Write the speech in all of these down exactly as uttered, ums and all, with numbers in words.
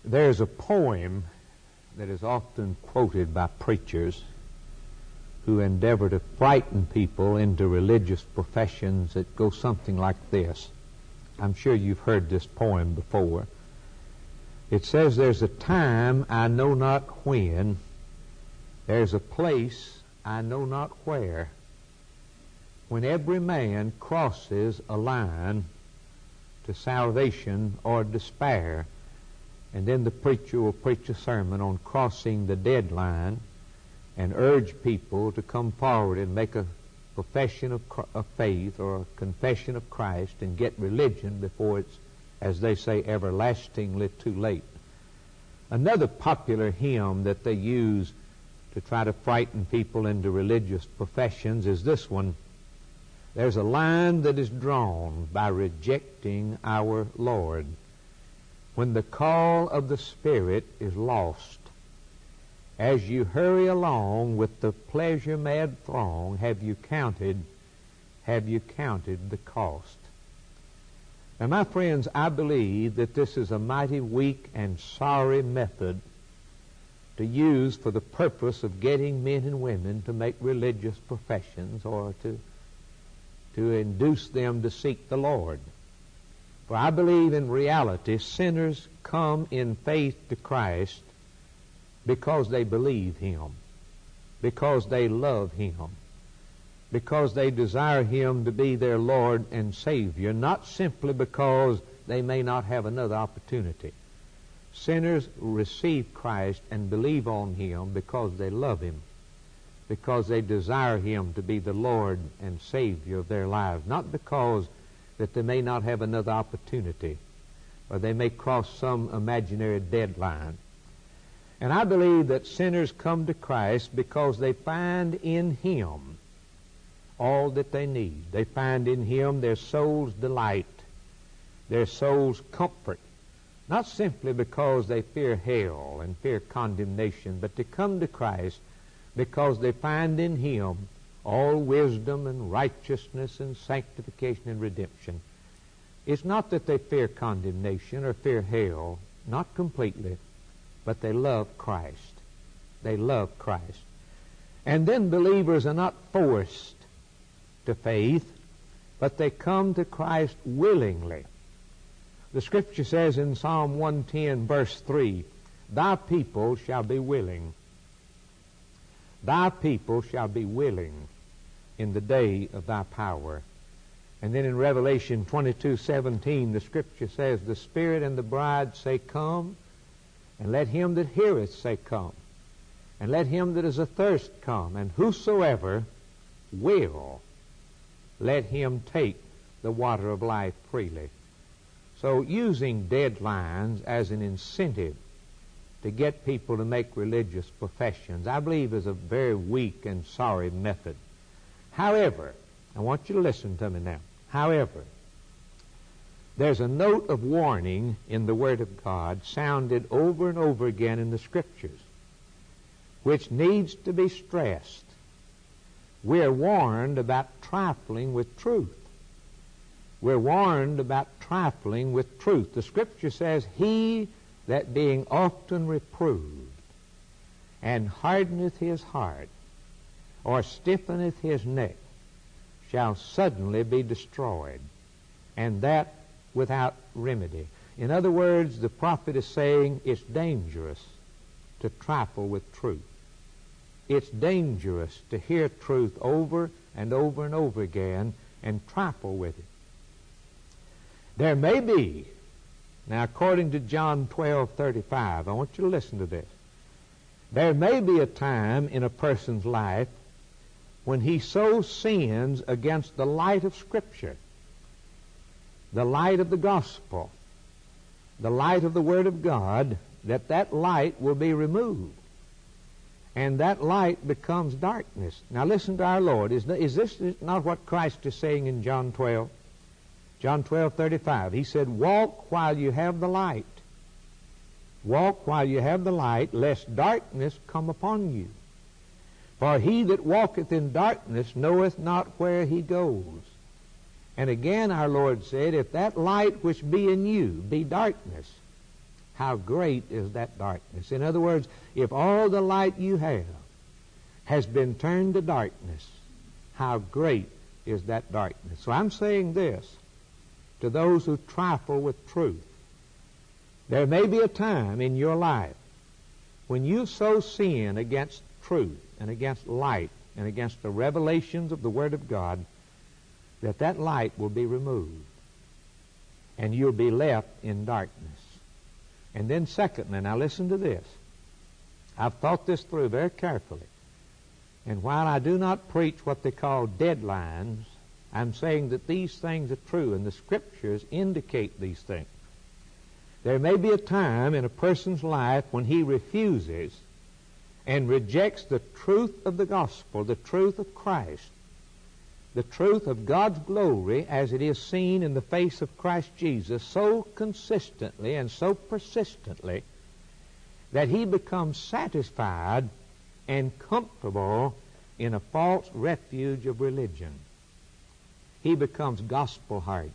There's a poem that is often quoted by preachers who endeavor to frighten people into religious professions that go something like this. I'm sure you've heard this poem before. It says, "There's a time I know not when, there's a place I know not where, when every man crosses a line to salvation or despair." And then the preacher will preach a sermon on crossing the deadline and urge people to come forward and make a profession of, of faith or a confession of Christ and get religion before it's, as they say, everlastingly too late. Another popular hymn that they use to try to frighten people into religious professions is this one. "There's a line that is drawn by rejecting our Lord. When the call of the Spirit is lost, as you hurry along with the pleasure-mad throng, have you counted, have you counted the cost?" Now, my friends, I believe that this is a mighty weak and sorry method to use for the purpose of getting men and women to make religious professions or to, to induce them to seek the Lord. For I believe in reality sinners come in faith to Christ because they believe Him, because they love Him, because they desire Him to be their Lord and Savior, not simply because they may not have another opportunity. Sinners receive Christ and believe on Him because they love Him, because they desire Him to be the Lord and Savior of their lives, not because that they may not have another opportunity or they may cross some imaginary deadline. And I believe that sinners come to Christ because they find in Him all that they need. They find in Him their soul's delight, their soul's comfort, not simply because they fear hell and fear condemnation, but to come to Christ because they find in Him all wisdom and righteousness and sanctification and redemption. It's not that they fear condemnation or fear hell, not completely, but they love Christ. They love Christ. And then believers are not forced to faith, but they come to Christ willingly. The Scripture says in Psalm one ten, verse three, "Thy people shall be willing. Thy people shall be willing in the day of thy power." And then in Revelation twenty-two seventeen, the Scripture says, "The Spirit and the bride say, Come, and let him that heareth say, Come, and let him that is athirst come, and whosoever will, let him take the water of life freely." So using deadlines as an incentive to get people to make religious professions, I believe is a very weak and sorry method. However, I want you to listen to me now. However, there's a note of warning in the Word of God sounded over and over again in the Scriptures, which needs to be stressed. We're warned about trifling with truth. We're warned about trifling with truth. The Scripture says, "He that being often reproved and hardeneth his heart, or stiffeneth his neck, shall suddenly be destroyed, and that without remedy." In other words, the prophet is saying it's dangerous to trifle with truth. It's dangerous to hear truth over and over and over again and trifle with it. There may be, now according to John twelve thirty-five, I want you to listen to this. There may be a time in a person's life when he so sins against the light of Scripture, the light of the gospel, the light of the Word of God, that that light will be removed. And that light becomes darkness. Now listen to our Lord. Is, is this not what Christ is saying in John twelve? John twelve thirty-five. He said, "Walk while you have the light. Walk while you have the light, lest darkness come upon you. For he that walketh in darkness knoweth not where he goes." And again our Lord said, if that light which be in you be darkness, how great is that darkness. In other words, if all the light you have has been turned to darkness, how great is that darkness. So I'm saying this to those who trifle with truth. There may be a time in your life when you so sin against truth and against light and against the revelations of the Word of God that that light will be removed and you'll be left in darkness. And then secondly, now listen to this. I've thought this through very carefully. And while I do not preach what they call deadlines, I'm saying that these things are true, and the Scriptures indicate these things. There may be a time in a person's life when he refuses and rejects the truth of the gospel, the truth of Christ, the truth of God's glory as it is seen in the face of Christ Jesus so consistently and so persistently that he becomes satisfied and comfortable in a false refuge of religion. He becomes gospel-hardened.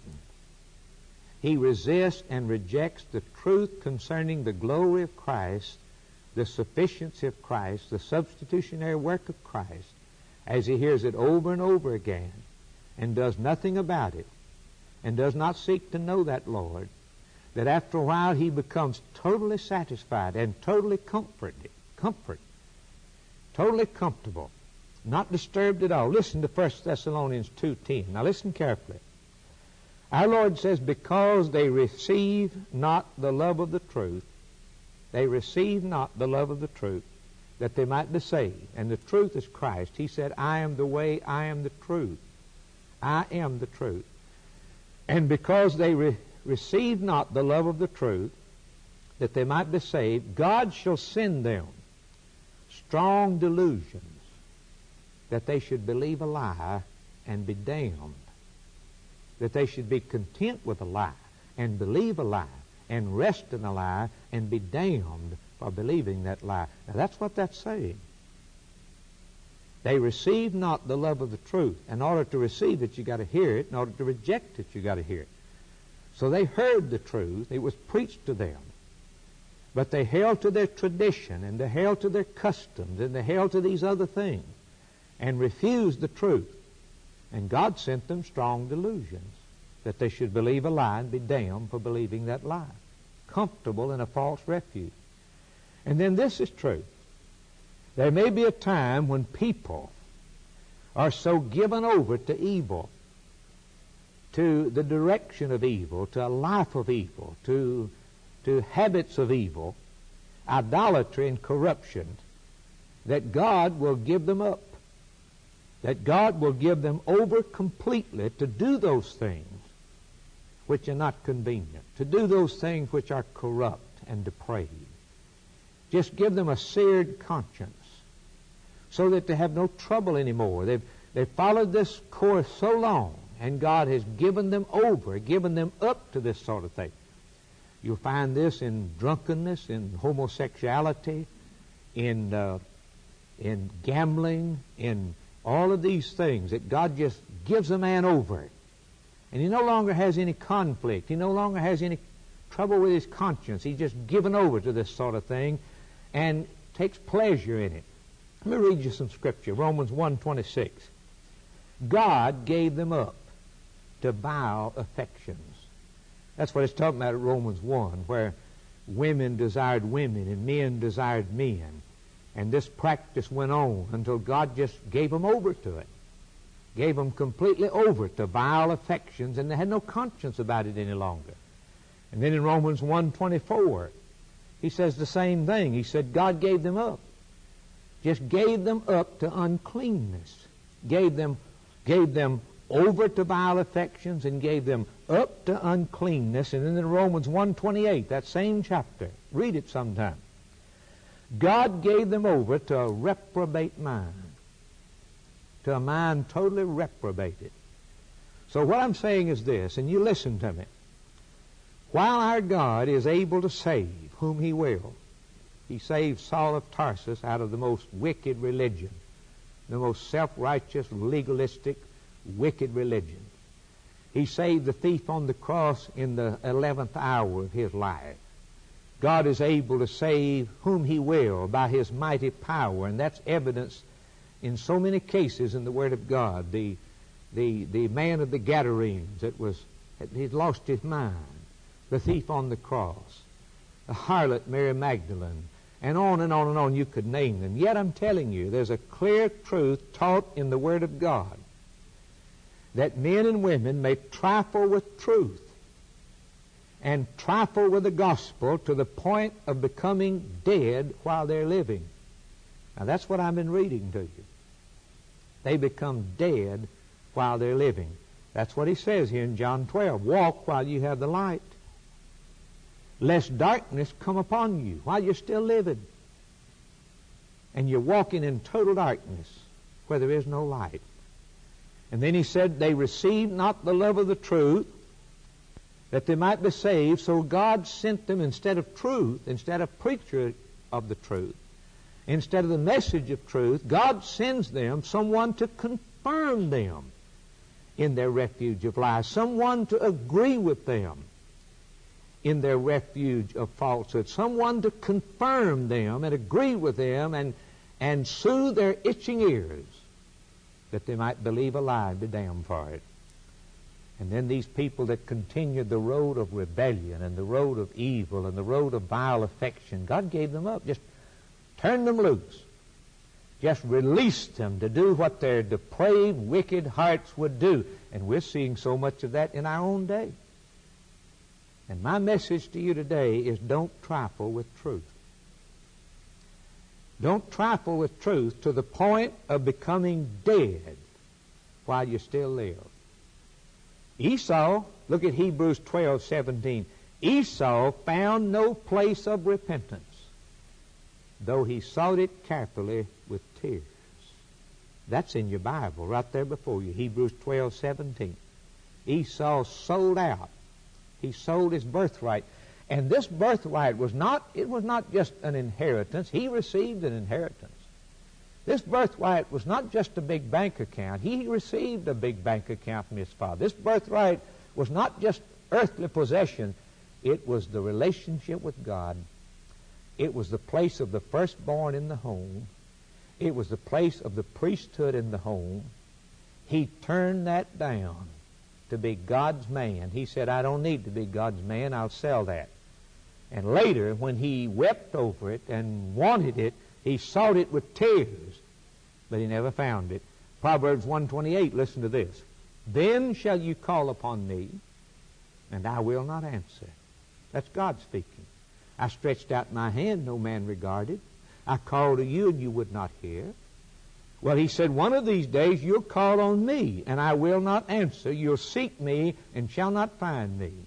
He resists and rejects the truth concerning the glory of Christ, the sufficiency of Christ, the substitutionary work of Christ, as he hears it over and over again and does nothing about it and does not seek to know that Lord, that after a while he becomes totally satisfied and totally comforted, comfort, totally comfortable, not disturbed at all. Listen to First Thessalonians two ten. Now listen carefully. Our Lord says, because they receive not the love of the truth, they receive not the love of the truth, that they might be saved. And the truth is Christ. He said, I am the way, I am the truth. I am the truth. And because they re- receive not the love of the truth, that they might be saved, God shall send them strong delusions, that they should believe a lie and be damned, that they should be content with a lie and believe a lie and rest in a lie and be damned for believing that lie. Now that's what that's saying. They receive not the love of the truth. In order to receive it, you got to hear it. In order to reject it, you got to hear it. So they heard the truth. It was preached to them. But they held to their tradition, and they held to their customs, and they held to these other things, and refused the truth. And God sent them strong delusions, that they should believe a lie and be damned for believing that lie, comfortable in a false refuge. And then this is true. There may be a time when people are so given over to evil, to the direction of evil, to a life of evil, to, to habits of evil, idolatry and corruption, that God will give them up, that God will give them over completely to do those things which are not convenient, to do those things which are corrupt and depraved. Just give them a seared conscience so that they have no trouble anymore. They've, they've followed this course so long, and God has given them over, given them up to this sort of thing. You'll find this in drunkenness, in homosexuality, in, uh, in gambling, in all of these things that God just gives a man over. And he no longer has any conflict. He no longer has any trouble with his conscience. He's just given over to this sort of thing and takes pleasure in it. Let me read you some scripture. Romans one twenty-six. God gave them up to vile affections. That's what it's talking about at Romans one, where women desired women and men desired men. And this practice went on until God just gave them over to it. Gave them completely over to vile affections, and they had no conscience about it any longer. And then in Romans one twenty-four, he says the same thing. He said God gave them up. Just gave them up to uncleanness. Gave them, gave them over to vile affections and gave them up to uncleanness. And then in Romans one twenty-eight, that same chapter, read it sometime. God gave them over to a reprobate mind, to a mind totally reprobated. So what I'm saying is this, and you listen to me. While our God is able to save whom he will, he saved Saul of Tarsus out of the most wicked religion, the most self-righteous, legalistic, wicked religion. He saved the thief on the cross in the eleventh hour of his life. God is able to save whom He will by His mighty power, and that's evidenced in so many cases in the Word of God. The, the, the man of the Gadarenes that was, he'd lost his mind, the thief on the cross, the harlot Mary Magdalene, and on and on and on. You could name them. Yet I'm telling you, there's a clear truth taught in the Word of God that men and women may trifle with truth and trifle with the gospel to the point of becoming dead while they're living. Now that's what I've been reading to you. They become dead while they're living. That's what he says here in John twelve. Walk while you have the light, lest darkness come upon you while you're still living. And you're walking in total darkness where there is no light. And then he said, they received not the love of the truth, that they might be saved. So God sent them, instead of truth, instead of preacher of the truth, instead of the message of truth, God sends them someone to confirm them in their refuge of lies, someone to agree with them in their refuge of falsehood, someone to confirm them and agree with them and, and soothe their itching ears, that they might believe a lie and be damned for it. And then these people that continued the road of rebellion and the road of evil and the road of vile affection, God gave them up, just turned them loose, just released them to do what their depraved, wicked hearts would do. And we're seeing so much of that in our own day. And my message to you today is don't trifle with truth. Don't trifle with truth to the point of becoming dead while you still live. Esau, look at Hebrews twelve seventeen. Esau found no place of repentance, though he sought it carefully with tears. That's in your Bible right there before you, Hebrews twelve seventeen. Esau sold out. He sold his birthright. And this birthright was not, it was not just an inheritance. He received an inheritance. This birthright was not just a big bank account. He received a big bank account from his father. This birthright was not just earthly possession. It was the relationship with God. It was the place of the firstborn in the home. It was the place of the priesthood in the home. He turned that down to be God's man. He said, I don't need to be God's man. I'll sell that. And later, when he wept over it and wanted it, he sought it with tears, but he never found it. Proverbs one twenty-eight, listen to this. Then shall you call upon me, and I will not answer. That's God speaking. I stretched out my hand, no man regarded. I called to you, and you would not hear. Well, he said, one of these days you'll call on me, and I will not answer. You'll seek me, and shall not find me.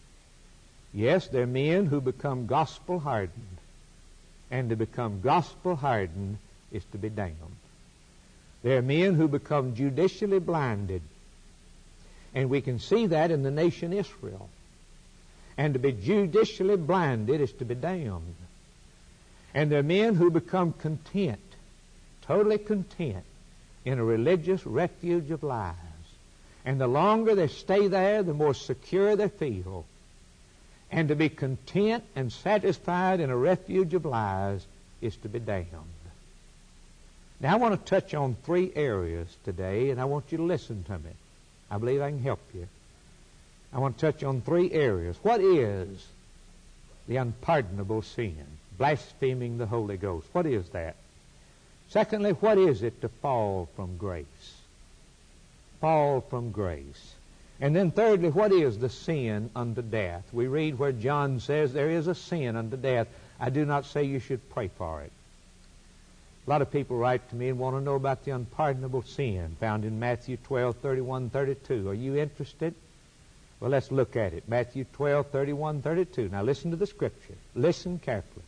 Yes, there are men who become gospel hardened. And to become gospel hardened is to be damned. There are men who become judicially blinded. And we can see that in the nation Israel. And to be judicially blinded is to be damned. And there are men who become content, totally content, in a religious refuge of lies. And the longer they stay there, the more secure they feel. And to be content and satisfied in a refuge of lies is to be damned. Now I want to touch on three areas today, and I want you to listen to me. I believe I can help you. I want to touch on three areas. What is the unpardonable sin? Blaspheming the Holy Ghost. What is that? Secondly, what is it to fall from grace? Fall from grace. And then thirdly, what is the sin unto death? We read where John says there is a sin unto death. I do not say you should pray for it. A lot of people write to me and want to know about the unpardonable sin found in Matthew twelve, thirty-one, thirty-two. Are you interested? Well, let's look at it. Matthew twelve, thirty-one, thirty-two. Now listen to the scripture. Listen carefully.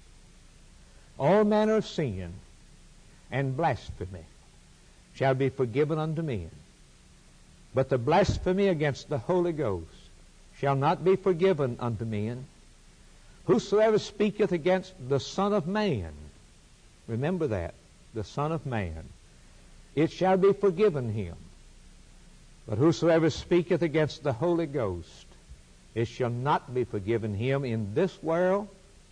All manner of sin and blasphemy shall be forgiven unto men. But the blasphemy against the Holy Ghost shall not be forgiven unto men. Whosoever speaketh against the Son of Man, remember that, the Son of Man, it shall be forgiven him. But whosoever speaketh against the Holy Ghost, it shall not be forgiven him in this world,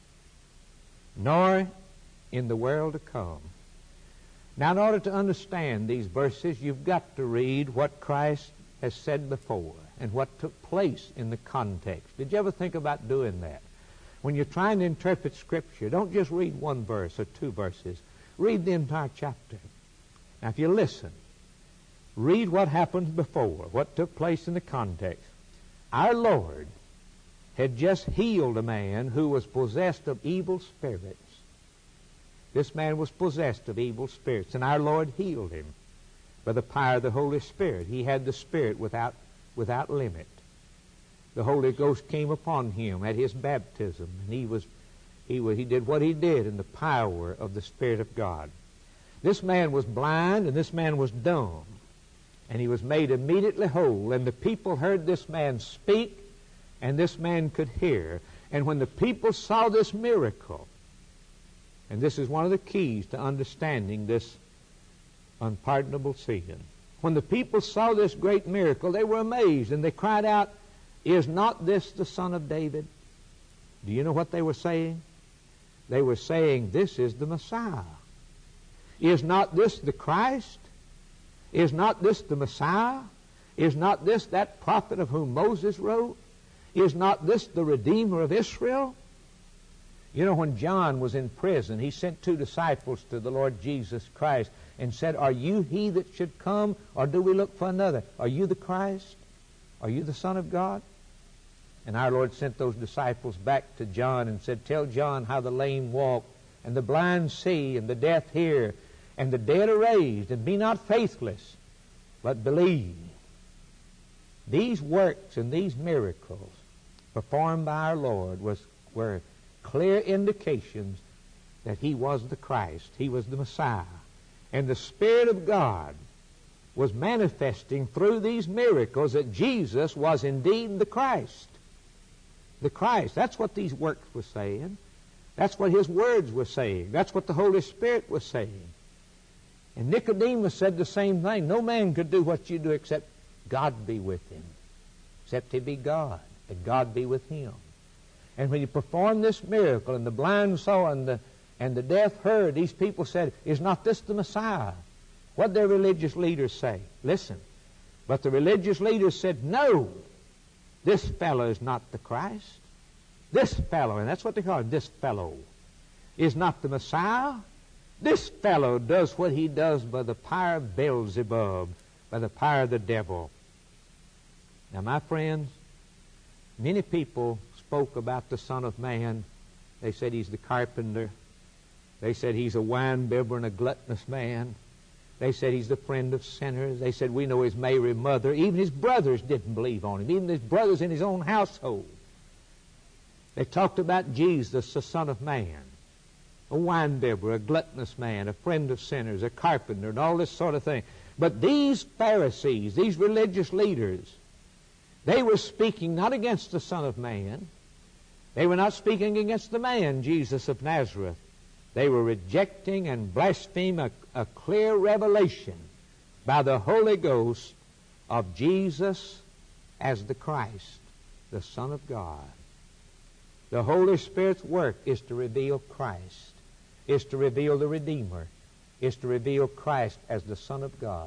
nor in the world to come. Now, in order to understand these verses, you've got to read what Christ has said before and what took place in the context. Did you ever think about doing that? When you're trying to interpret Scripture, don't just read one verse or two verses. Read the entire chapter. Now, if you listen, read what happened before, what took place in the context. Our Lord had just healed a man who was possessed of evil spirits. This man was possessed of evil spirits, and our Lord healed him by the power of the Holy Spirit. He had the Spirit without, without limit. The Holy Ghost came upon him at his baptism, and he was, he was, he did what he did in the power of the Spirit of God. This man was blind, and this man was dumb, and he was made immediately whole. And the people heard this man speak, and this man could hear. And when the people saw this miracle, and this is one of the keys to understanding this unpardonable sin. When the people saw this great miracle, they were amazed, and they cried out, "Is not this the Son of David?" Do you know what they were saying? They were saying, "This is the Messiah. Is not this the Christ? Is not this the Messiah? Is not this that prophet of whom Moses wrote? Is not this the Redeemer of Israel?" You know, when John was in prison, he sent two disciples to the Lord Jesus Christ and said, "Are you he that should come, or do we look for another? Are you the Christ? Are you the Son of God?" And our Lord sent those disciples back to John and said, "Tell John how the lame walk, and the blind see, and the deaf hear, and the dead are raised, and be not faithless, but believe." These works and these miracles performed by our Lord was, were clear indications that He was the Christ. He was the Messiah. And the Spirit of God was manifesting through these miracles that Jesus was indeed the Christ. The Christ. That's what these works were saying. That's what His words were saying. That's what the Holy Spirit was saying. And Nicodemus said the same thing. No man could do what you do except God be with him. Except He be God, and God be with him. And when He performed this miracle, and the blind saw, and the, and the deaf heard, these people said, "Is not this the Messiah?" What did their religious leaders say? Listen. But the religious leaders said, "No, this fellow is not the Christ. This fellow," and that's what they call him, "this fellow is not the Messiah. This fellow does what he does by the power of Beelzebub, by the power of the devil." Now, my friends, many people spoke about the Son of Man. They said He's the carpenter. They said He's a wine-bibber and a gluttonous man. They said He's the friend of sinners. They said we know His Mary mother. Even His brothers didn't believe on Him. Even His brothers in His own household. They talked about Jesus, the Son of Man, a wine-bibber, a gluttonous man, a friend of sinners, a carpenter, and all this sort of thing. But these Pharisees, these religious leaders, they were speaking not against the Son of Man. They were not speaking against the man, Jesus of Nazareth. They were rejecting and blaspheming a, a clear revelation by the Holy Ghost of Jesus as the Christ, the Son of God. The Holy Spirit's work is to reveal Christ, is to reveal the Redeemer, is to reveal Christ as the Son of God,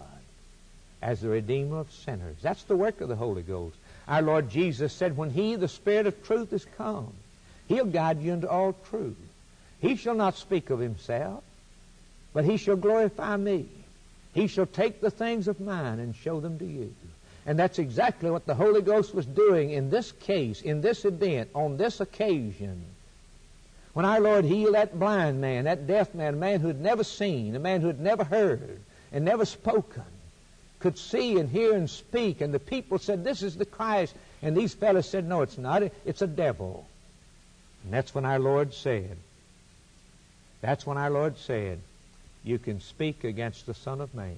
as the Redeemer of sinners. That's the work of the Holy Ghost. Our Lord Jesus said, when He, the Spirit of truth, is come, He'll guide you into all truth. He shall not speak of Himself, but He shall glorify Me. He shall take the things of mine and show them to you. And that's exactly what the Holy Ghost was doing in this case, in this event, on this occasion. When our Lord healed that blind man, that deaf man, a man who had never seen, a man who had never heard and never spoken, could see and hear and speak, and the people said, "This is the Christ." And these fellows said, "No, it's not. It's a devil." And that's when our Lord said, that's when our Lord said, you can speak against the Son of Man.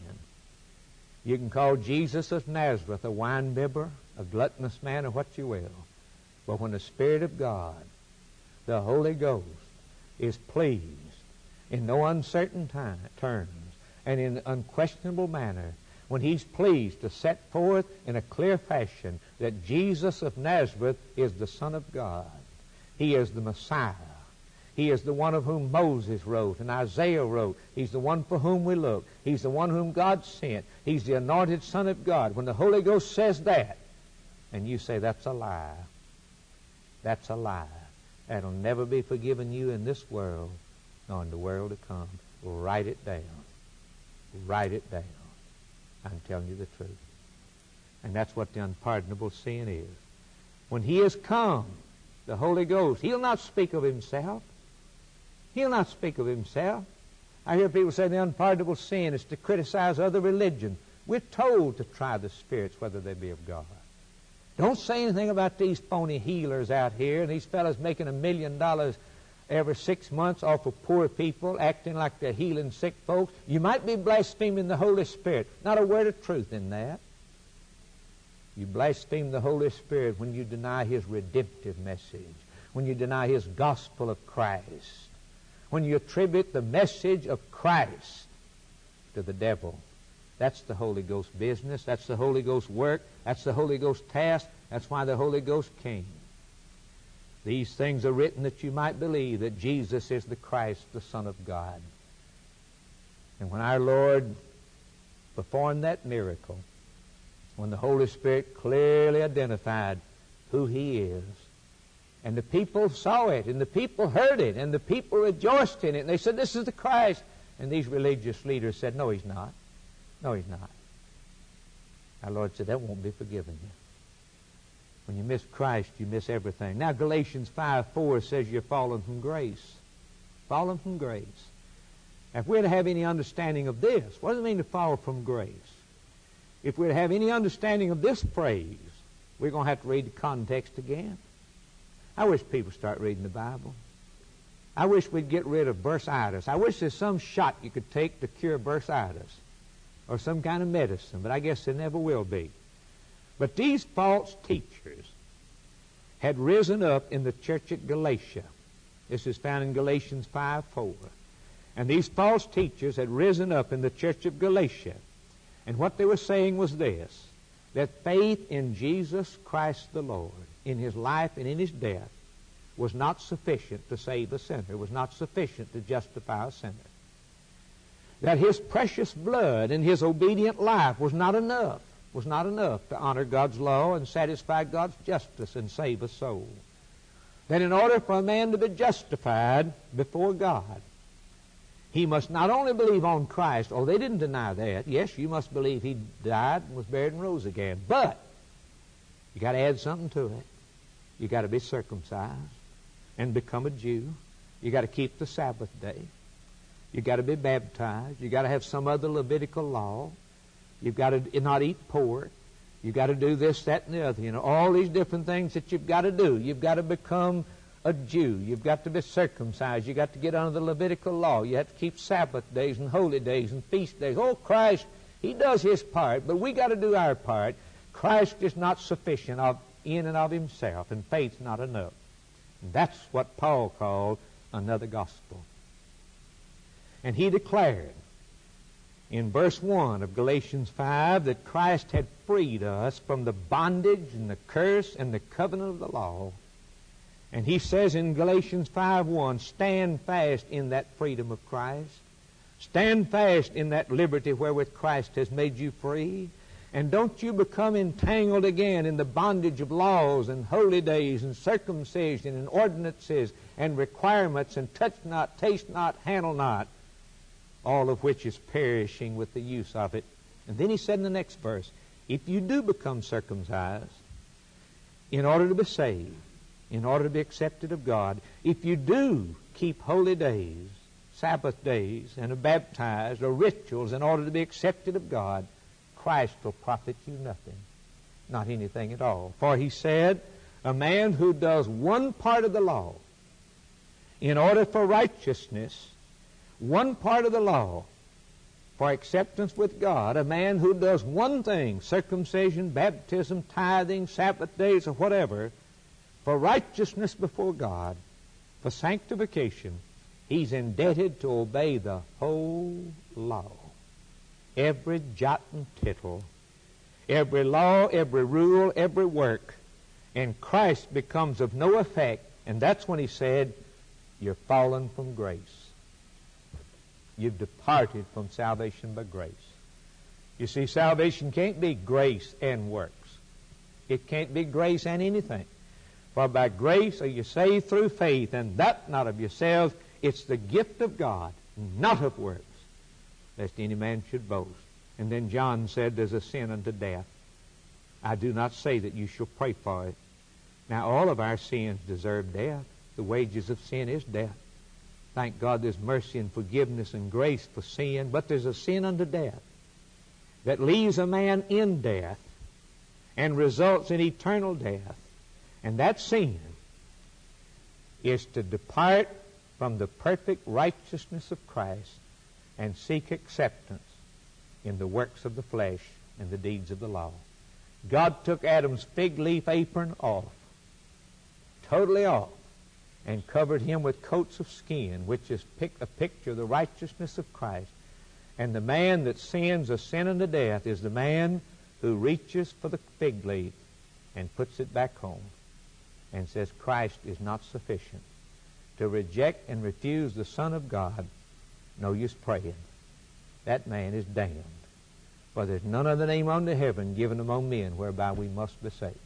You can call Jesus of Nazareth a wine-bibber, a gluttonous man, or what you will. But when the Spirit of God, the Holy Ghost, is pleased in no uncertain time, terms and in an unquestionable manner, when He's pleased to set forth in a clear fashion that Jesus of Nazareth is the Son of God, He is the Messiah, He is the one of whom Moses wrote and Isaiah wrote. He's the one for whom we look. He's the one whom God sent. He's the anointed Son of God. When the Holy Ghost says that, and you say, that's a lie, that's a lie, that'll never be forgiven you in this world, nor in the world to come. Write it down. Write it down. I'm telling you the truth. And that's what the unpardonable sin is. When He has come, the Holy Ghost, He'll not speak of Himself. He'll not speak of Himself. I hear people say the unpardonable sin is to criticize other religions. We're told to try the spirits whether they be of God. Don't say anything about these phony healers out here and these fellows making a million dollars every six months off of poor people, acting like they're healing sick folks. You might be blaspheming the Holy Spirit. Not a word of truth in that. You blaspheme the Holy Spirit when you deny His redemptive message, when you deny His gospel of Christ, when you attribute the message of Christ to the devil. That's the Holy Ghost business. That's the Holy Ghost work. That's the Holy Ghost task. That's why the Holy Ghost came. These things are written that you might believe that Jesus is the Christ, the Son of God. And when our Lord performed that miracle, when the Holy Spirit clearly identified who He is, and the people saw it, and the people heard it, and the people rejoiced in it, and they said, this is the Christ. And these religious leaders said, no, He's not. No, He's not. Our Lord said, that won't be forgiven you. When you miss Christ, you miss everything. Now, Galatians five four says you're fallen from grace. Fallen from grace. If we're to have any understanding of this, what does it mean to fall from grace? If we're to have any understanding of this phrase, we're going to have to read the context again. I wish people start reading the Bible. I wish we'd get rid of bursitis. I wish there's some shot you could take to cure bursitis or some kind of medicine, but I guess there never will be. But these false teachers had risen up in the church at Galatia. This is found in Galatians five four. And these false teachers had risen up in the church of Galatia. And what they were saying was this, that faith in Jesus Christ the Lord, in His life and in His death, was not sufficient to save a sinner, was not sufficient to justify a sinner. That His precious blood and His obedient life was not enough, was not enough to honor God's law and satisfy God's justice and save a soul. That in order for a man to be justified before God, he must not only believe on Christ, oh, they didn't deny that. Yes, you must believe He died and was buried and rose again. But you got to add something to it. You got to be circumcised and become a Jew. You got to keep the Sabbath day. You got to be baptized. You got to have some other Levitical law. You've got to not eat pork. You've got to do this, that, and the other. You know, all these different things that you've got to do. You've got to become a Jew. You've got to be circumcised. You've got to get under the Levitical law. You have to keep Sabbath days and holy days and feast days. Oh, Christ, He does His part, but we got to do our part. Christ is not sufficient of, in and of Himself, and faith's not enough. And that's what Paul called another gospel. And he declared in verse one of Galatians five that Christ had freed us from the bondage and the curse and the covenant of the law. And he says in Galatians five one, stand fast in that freedom of Christ. Stand fast in that liberty wherewith Christ has made you free. And don't you become entangled again in the bondage of laws and holy days and circumcision and ordinances and requirements and touch not, taste not, handle not, all of which is perishing with the use of it. And then he said in the next verse, if you do become circumcised in order to be saved, in order to be accepted of God, if you do keep holy days, Sabbath days, and are baptized or rituals in order to be accepted of God, Christ will profit you nothing, not anything at all. For he said, a man who does one part of the law in order for righteousness, one part of the law for acceptance with God, a man who does one thing, circumcision, baptism, tithing, Sabbath days, or whatever, for righteousness before God, for sanctification, he's indebted to obey the whole law. Every jot and tittle, every law, every rule, every work, and Christ becomes of no effect. And that's when he said, You're fallen from grace. You've departed from salvation by grace. You see, salvation can't be grace and works. It can't be grace and anything. For by grace are you saved through faith, and that not of yourselves. It's the gift of God, not of works, lest any man should boast. And then John said, there's a sin unto death. I do not say that you shall pray for it. Now, all of our sins deserve death. The wages of sin is death. Thank God there's mercy and forgiveness and grace for sin, but there's a sin unto death that leaves a man in death and results in eternal death. And that sin is to depart from the perfect righteousness of Christ and seek acceptance in the works of the flesh and the deeds of the law. God took Adam's fig leaf apron off, totally off, and covered him with coats of skin, which is a picture of the righteousness of Christ. And the man that sins a sin unto death is the man who reaches for the fig leaf and puts it back home and says Christ is not sufficient. To reject and refuse the Son of God, no use praying. That man is damned. For there's none other name under heaven given among men whereby we must be saved.